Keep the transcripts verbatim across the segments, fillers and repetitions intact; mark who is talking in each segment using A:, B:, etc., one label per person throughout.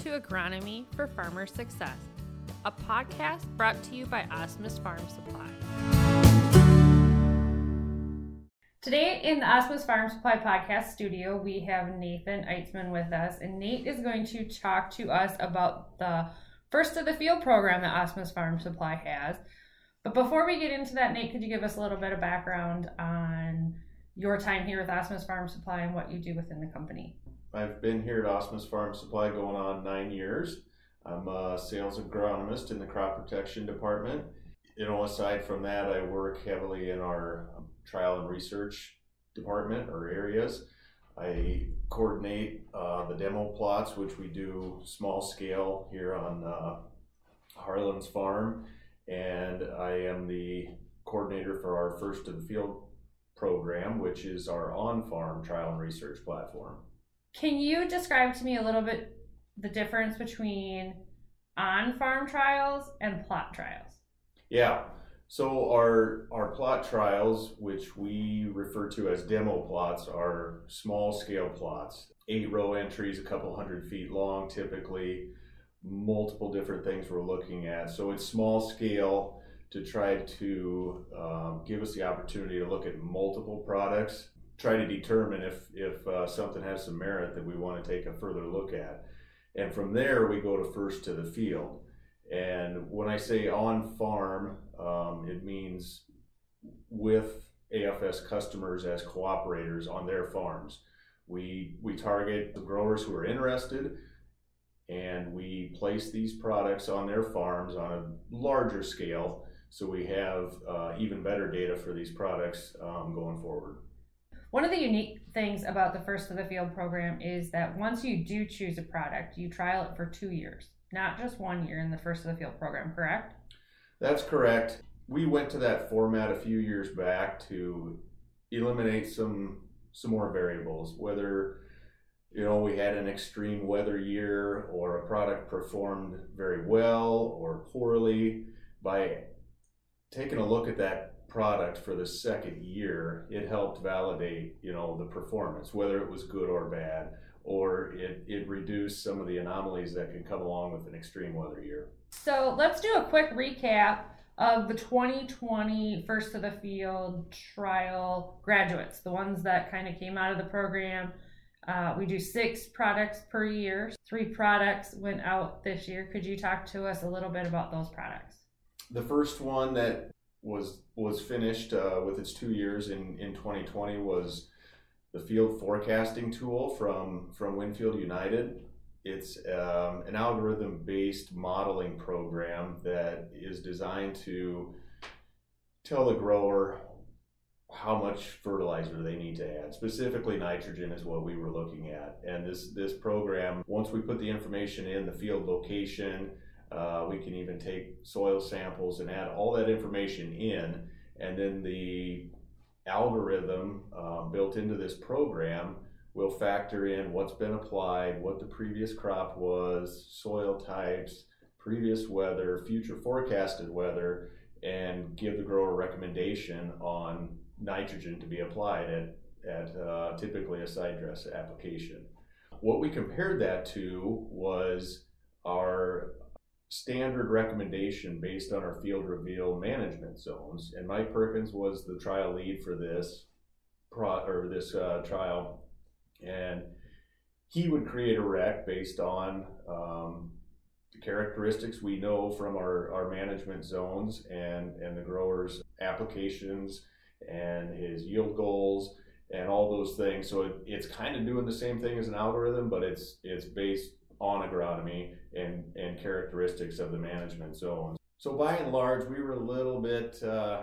A: to Agronomy for Farmer Success, a podcast brought to you by Osmus Farm Supply. Today in the Osmus Farm Supply podcast studio, we have Nathan Eitzman with us, and Nate is going to talk to us about the First of the Field program that Osmus Farm Supply has. But before we get into that, Nate, could you give us a little bit of background on your time here with Osmus Farm Supply and what you do within the company?
B: I've been here at Osmus Farm Supply going on nine years. I'm a sales agronomist in the crop protection department. You know, aside from that, I work heavily in our trial and research department or areas. I coordinate uh, the demo plots, which we do small scale here on uh, Harlan's farm, and I am the coordinator for our First of the Field program, which is our on-farm trial and research platform.
A: Can you describe to me a little bit the difference between on-farm trials and plot trials?
B: Yeah, so our our plot trials, which we refer to as demo plots, are small scale plots, eight row entries, a couple hundred feet long, typically, multiple different things we're looking at. So it's small scale to try to um, give us the opportunity to look at multiple products, try to determine if, if uh, something has some merit that we want to take a further look at. And from there, we go to First to the Field. And when I say on farm, um, it means with A F S customers as cooperators on their farms. We, we target the growers who are interested, and we place these products on their farms on a larger scale, so we have uh, even better data for these products um, going forward.
A: One of the unique things about the First of the Field program is that once you do choose a product, you trial it for two years, not just one year in the First of the Field program, correct?
B: That's correct. We went to that format a few years back to eliminate some some more variables, whether you know we had an extreme weather year or a product performed very well or poorly. By taking a look at that product for the second year, it helped validate, you know, the performance, whether it was good or bad, or it, it reduced some of the anomalies that can come along with an extreme weather year.
A: So let's do a quick recap of the twenty twenty First of the Field trial graduates, the ones that kind of came out of the program. Uh, we do six products per year. Three products went out this year. Could you talk to us a little bit about those products?
B: The first one that was was finished uh, with its two years in, in twenty twenty was the field forecasting tool from, from Winfield United. It's um, an algorithm-based modeling program that is designed to tell the grower how much fertilizer they need to add. Specifically, nitrogen is what we were looking at. And this, this program, once we put the information in, the field location, Uh, we can even take soil samples and add all that information in, and then the algorithm uh, built into this program will factor in what's been applied, what the previous crop was, soil types, previous weather, future forecasted weather, and give the grower a recommendation on nitrogen to be applied at, at uh, typically a side dress application. What we compared that to was our standard recommendation based on our field reveal management zones, and Mike Perkins was the trial lead for this pro or this uh, trial, and he would create a rec based on um, the characteristics we know from our, our management zones and and the growers' applications and his yield goals and all those things. So it, it's kind of doing the same thing as an algorithm, but it's it's based on agronomy and, and characteristics of the management zones. So by and large, we were a little bit uh,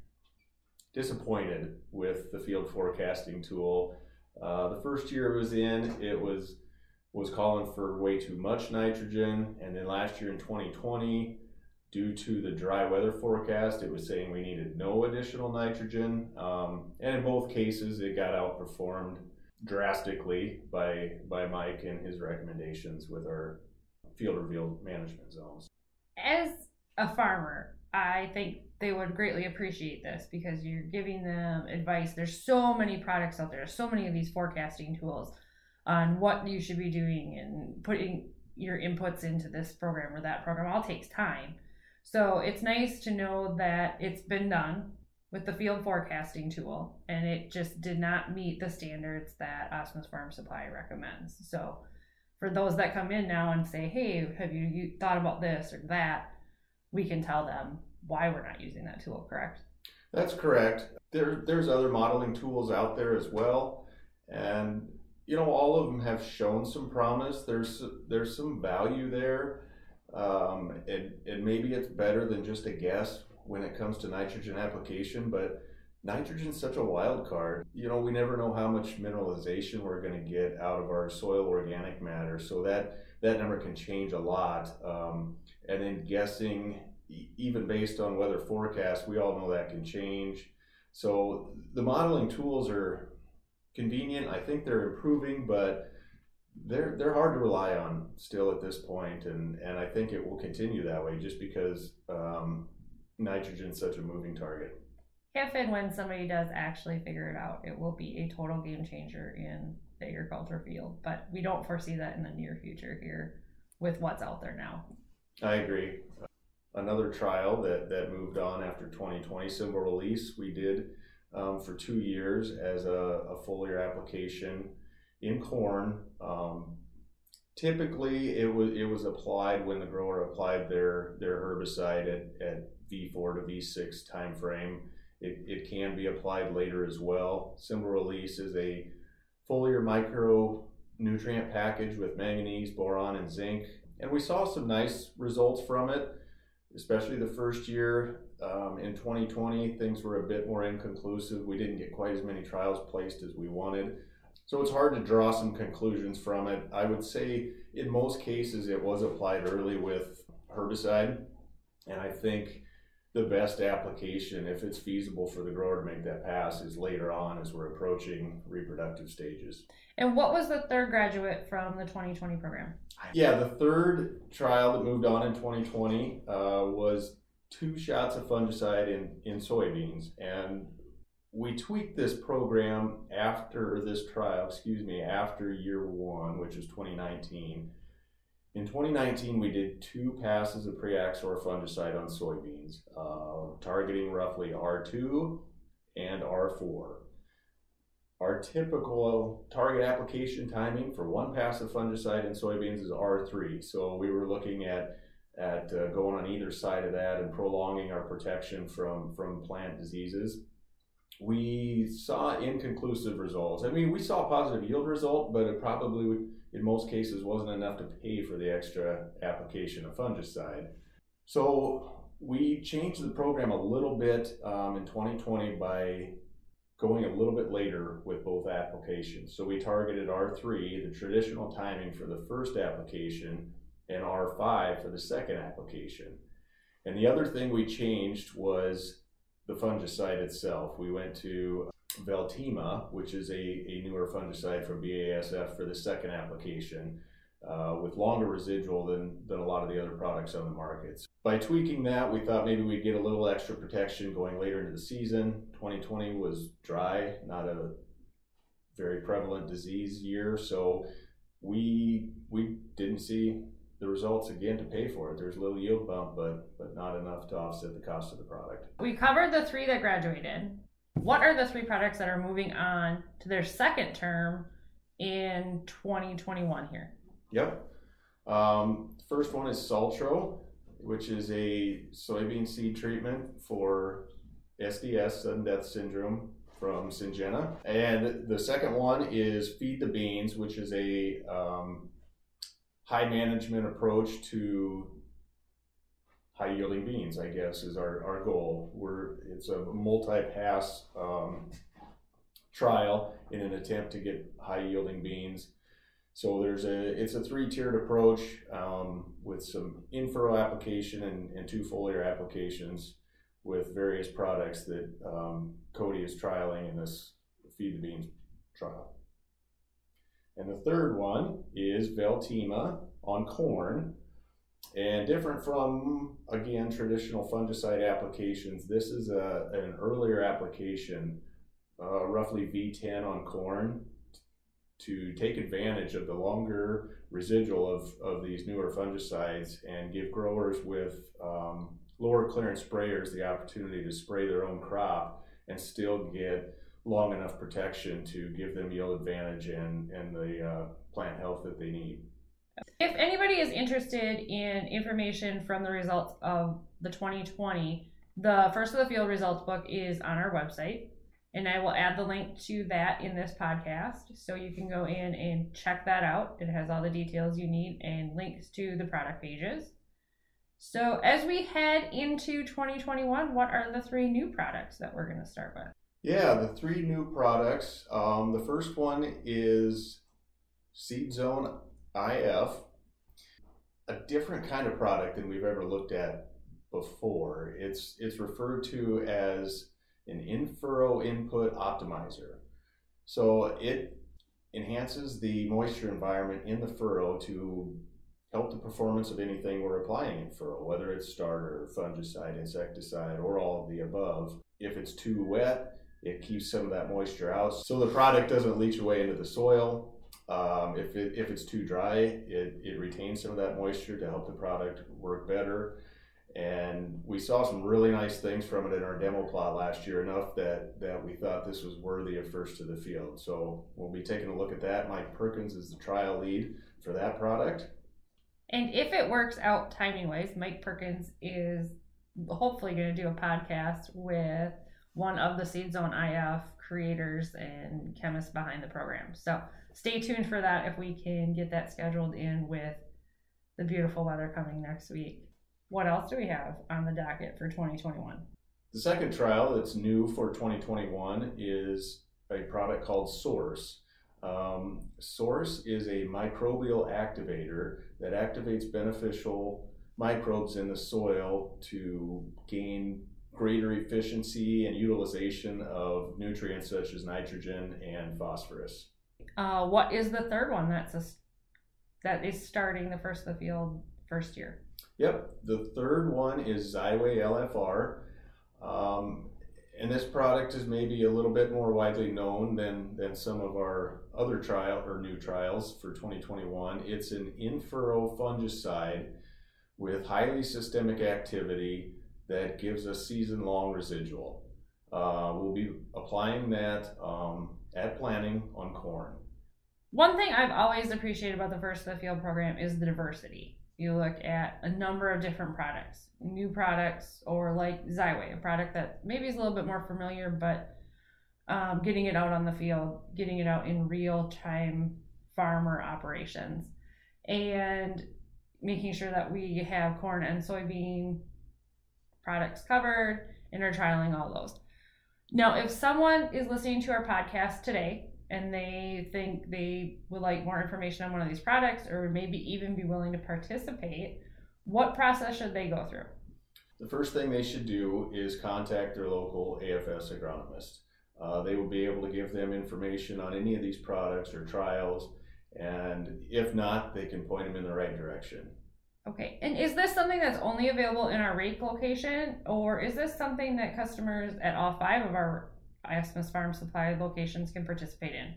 B: disappointed with the field forecasting tool. Uh, the first year it was in, it was was calling for way too much nitrogen, and then last year in twenty twenty, due to the dry weather forecast, it was saying we needed no additional nitrogen, um, and in both cases it got outperformed drastically by by Mike and his recommendations with our field reveal management zones.
A: As a farmer, I think they would greatly appreciate this because you're giving them advice. There's so many products out there, so many of these forecasting tools on what you should be doing and putting your inputs into this program or that program all takes time. So it's nice to know that it's been done with the field forecasting tool, and it just did not meet the standards that Asmus Farm Supply recommends. So for those that come in now and say, hey, have you, you thought about this or that, we can tell them why we're not using that tool, correct?
B: That's correct. There, there's other modeling tools out there as well, and you know, all of them have shown some promise. There's there's some value there, um, and, and maybe it's better than just a guess when it comes to nitrogen application, but nitrogen's such a wild card. You know, we never know how much mineralization we're going to get out of our soil organic matter, so that, that number can change a lot. Um, and then guessing, even based on weather forecasts, we all know that can change. So the modeling tools are convenient. I think they're improving, but they're they're hard to rely on still at this point, and and I think it will continue that way just because um, nitrogen's such a moving target.
A: If and when somebody does actually figure it out, it will be a total game changer in the agriculture field, but we don't foresee that in the near future here with what's out there now.
B: I agree. Another trial that that moved on after twenty twenty, Symbol Release, we did um, for two years as a, a foliar application in corn. Um, typically, it was it was applied when the grower applied their their herbicide at, at V four to V six time frame. It it can be applied later as well. Symbol Release is a foliar micronutrient package with manganese, boron, and zinc, and we saw some nice results from it. Especially the first year. Um, in twenty twenty, things were a bit more inconclusive. We didn't get quite as many trials placed as we wanted. So it's hard to draw some conclusions from it. I would say in most cases it was applied early with herbicide. And I think the best application, if it's feasible for the grower to make that pass, is later on as we're approaching reproductive stages.
A: And what was the third graduate from the twenty twenty program?
B: Yeah, the third trial that moved on in twenty twenty uh, was two shots of fungicide in, in soybeans. And we tweaked this program after this trial, excuse me, after year one, which was twenty nineteen. In twenty nineteen, we did two passes of Preaxor fungicide on soybeans, uh, targeting roughly R two and R four. Our typical target application timing for one pass of fungicide in soybeans is R three. So we were looking at, at uh, going on either side of that and prolonging our protection from, from plant diseases. We saw inconclusive results. I mean, we saw a positive yield result, but it probably, in most cases, wasn't enough to pay for the extra application of fungicide. So we changed the program a little bit um, in twenty twenty by going a little bit later with both applications. So we targeted R three, the traditional timing for the first application, and R five for the second application. And the other thing we changed was the fungicide itself. We went to Veltima, which is a, a newer fungicide from B A S F for the second application, uh, with longer residual than, than a lot of the other products on the markets. By tweaking that, we thought maybe we'd get a little extra protection going later into the season. twenty twenty was dry, not a very prevalent disease year, so we we didn't see the results again to pay for it. There's a little yield bump, but but not enough to offset the cost of the product.
A: We covered the three that graduated. What are the three products that are moving on to their second term in twenty twenty-one here?
B: Yep. Um, first one is Saltro, which is a soybean seed treatment for S D S, sudden death syndrome, from Syngenta. And the second one is Feed the Beans, which is a um, high management approach to high yielding beans, I guess, is our, our goal. We're, it's a multi-pass um, trial in an attempt to get high yielding beans. So there's a, it's a three-tiered approach um, with some in-furrow application and, and two foliar applications with various products that um, Cody is trialing in this Feed the Beans trial. And the third one is Veltima on corn. And different from, again, traditional fungicide applications, this is a, an earlier application, uh, roughly V ten on corn, to take advantage of the longer residual of, of these newer fungicides and give growers with um, lower clearance sprayers the opportunity to spray their own crop and still get long enough protection to give them yield advantage and, and the uh, plant health that they need.
A: If anybody is interested in information from the results of the twenty twenty, the First of the Field results book is on our website, and I will add the link to that in this podcast, so you can go in and check that out. It has all the details you need and links to the product pages. So as we head into twenty twenty-one, what are the three new products that we're going to start with?
B: Yeah, the three new products. Um, the first one is Seed Zone I F, a different kind of product than we've ever looked at before. It's it's referred to as an in-furrow input optimizer. So it enhances the moisture environment in the furrow to help the performance of anything we're applying in furrow, whether it's starter, fungicide, insecticide, or all of the above. If it's too wet, it keeps some of that moisture out so the product doesn't leach away into the soil. Um, if it, if it's too dry, it, it retains some of that moisture to help the product work better. And we saw some really nice things from it in our demo plot last year, enough that, that we thought this was worthy of First to the Field. So we'll be taking a look at that. Mike Perkins is the trial lead for that product.
A: And if it works out timing-wise, Mike Perkins is hopefully going to do a podcast with one of the Seed Zone I F creators and chemists behind the program. So stay tuned for that if we can get that scheduled in with the beautiful weather coming next week. What else do we have on the docket for twenty twenty-one?
B: The second trial that's new for twenty twenty-one is a product called Source. Um, Source is a microbial activator that activates beneficial microbes in the soil to gain greater efficiency and utilization of nutrients such as nitrogen and phosphorus.
A: Uh, what is the third one that's a, that is starting the First of the Field first year?
B: Yep, the third one is Xyway L F R. Um, and this product is maybe a little bit more widely known than, than some of our other trial or new trials for twenty twenty-one. It's an in-furrow fungicide with highly systemic activity that gives us season-long residual. Uh, we'll be applying that um, at planting on corn.
A: One thing I've always appreciated about the First of the Field program is the diversity. You look at a number of different products, new products, or like Xyway, a product that maybe is a little bit more familiar, but um, getting it out on the field, getting it out in real-time farmer operations, and making sure that we have corn and soybean products covered and are trialing all those. Now, if someone is listening to our podcast today and they think they would like more information on one of these products or maybe even be willing to participate, what process should they go through?
B: The first thing they should do is contact their local A F S agronomist. Uh, they will be able to give them information on any of these products or trials, and if not, they can point them in the right direction.
A: Okay, and is this something that's only available in our Rake location, or is this something that customers at all five of our Asmus Farm Supply locations can participate in?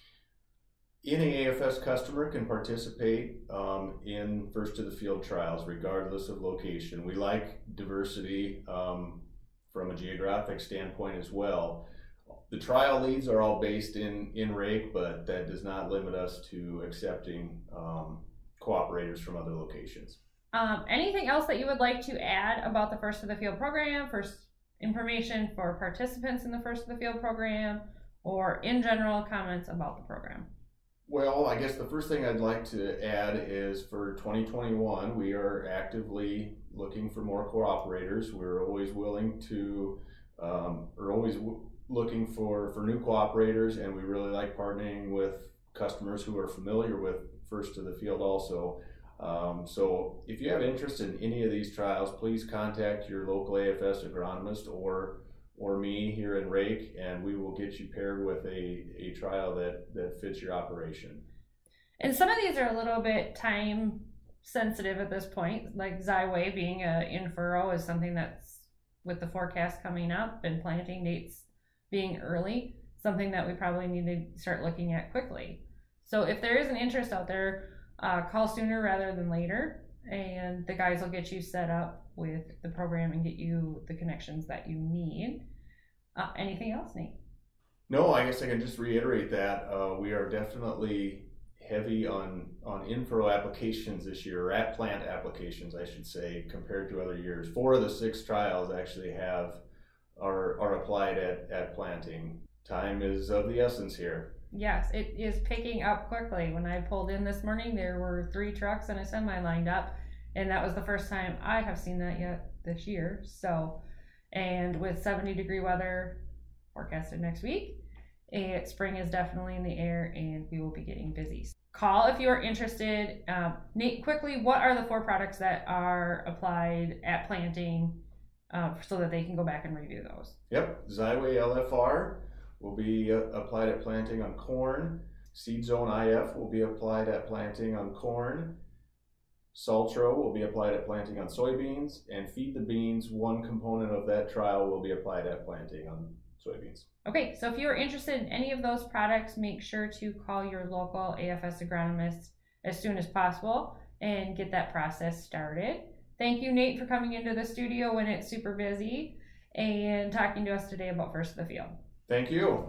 B: Any A F S customer can participate um, in First to the Field trials, regardless of location. We like diversity um, from a geographic standpoint as well. The trial leads are all based in, in Rake, but that does not limit us to accepting um, cooperators from other locations.
A: Um, anything else that you would like to add about the First of the Field program, first information for participants in the First of the Field program, or in general comments about the program?
B: Well, I guess the first thing I'd like to add is for twenty twenty-one, we are actively looking for more cooperators. We're always willing to, um, we're always w- looking for, for new cooperators, and we really like partnering with customers who are familiar with First to the Field also. Um, so if you have interest in any of these trials, please contact your local A F S agronomist or or me here in Rake, and we will get you paired with a, a trial that, that fits your operation.
A: And some of these are a little bit time sensitive at this point, like Xyway being a in furrow is something that's with the forecast coming up and planting dates being early, something that we probably need to start looking at quickly. So if there is an interest out there, uh, call sooner rather than later, and the guys will get you set up with the program and get you the connections that you need. Uh, anything else, Nate?
B: No, I guess I can just reiterate that uh, we are definitely heavy on on in-furrow applications this year, or at plant applications, I should say, compared to other years. Four of the six trials actually have are are applied at, at planting. Time is of the essence here.
A: Yes, it is picking up quickly. When I pulled in this morning, there were three trucks and a semi lined up, and that was the first time I have seen that yet this year. So, and with seventy degree weather forecasted next week, it, spring is definitely in the air, and we will be getting busy. Call if you are interested. Um, Nate, quickly, what are the four products that are applied at planting uh, so that they can go back and review those?
B: Yep, Xyway L F R will be uh, applied at planting on corn. Seed Zone I F will be applied at planting on corn. Saltro will be applied at planting on soybeans. And Feed the Beans, one component of that trial, will be applied at planting on soybeans.
A: Okay, so if you're interested in any of those products, make sure to call your local A F S agronomist as soon as possible and get that process started. Thank you, Nate, for coming into the studio when it's super busy and talking to us today about First of the Field.
B: Thank you.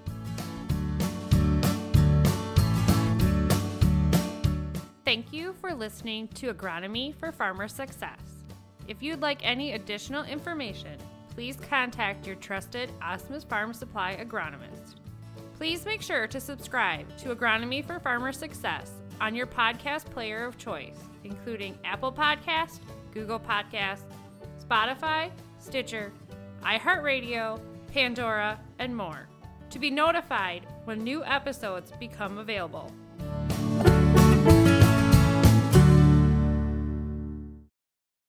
A: Thank you for listening to Agronomy for Farmer Success. If you'd like any additional information, please contact your trusted Asmus Farm Supply agronomist. Please make sure to subscribe to Agronomy for Farmer Success on your podcast player of choice, including Apple Podcast, Google Podcast, Spotify, Stitcher, iHeartRadio, Pandora, and more, to be notified when new episodes become available.